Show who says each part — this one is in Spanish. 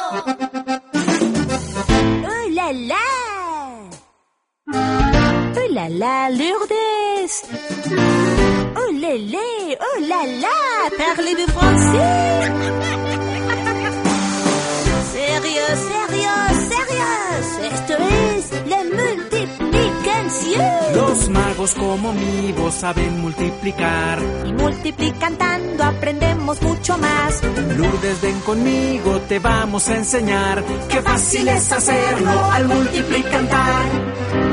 Speaker 1: Oh là là! Oh là là, Lourdes! Oh lélé, oh là là, parlez-vous français? Sérieux, sérieux, sérieux, esto es la multiplicación.
Speaker 2: Los magos como mi voz saben multiplicar.
Speaker 1: Y multiplicando aprendemos mucho más.
Speaker 2: Lourdes, ven conmigo, te vamos a enseñar. Qué fácil es hacerlo al multiplicar.